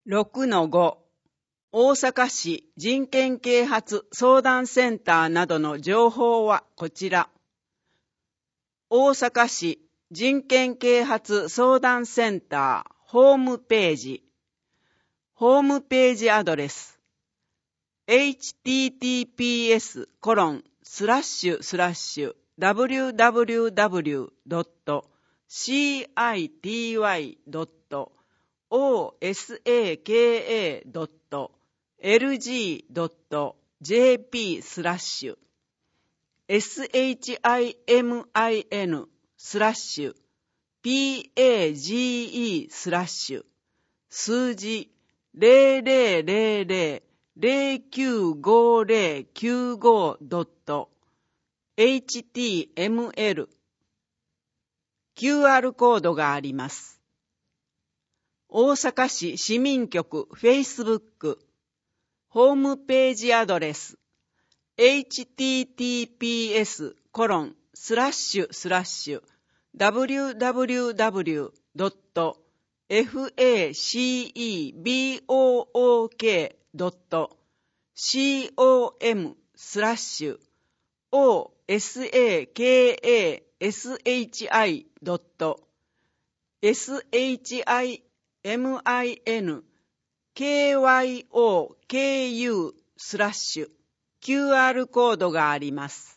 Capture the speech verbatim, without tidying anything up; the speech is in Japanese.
ろくのご 大阪市人権啓発相談センターなどの情報はこちら。大阪市人権啓発相談センターホームページ。ホームページアドレス エイチティーティーピーエスコロンスラッシュスラッシュダブリューダブリューダブリュードットシーアイティーワイドットオーエスエーケーエードットエルジードットジェーピースラッシュエスエイチアイエムアイエヌスラッシュピーエージーイースラッシュ数字ゼロゼロゼロゼロゼロきゅうごゼロきゅうごドットエイチティーエムエル キューアール コードがあります。大阪市市民局 Facebook ホームページアドレス エイチティーティーピーエスコロンスラッシュスラッシュダブリューダブリューダブリュードットフェイスブックドットコムスラッシュオーエスエーケーエーエスエイチアイドットエスエイチアイエムアイエヌケーワイオーケーユースラッシュ キューアール コードがあります。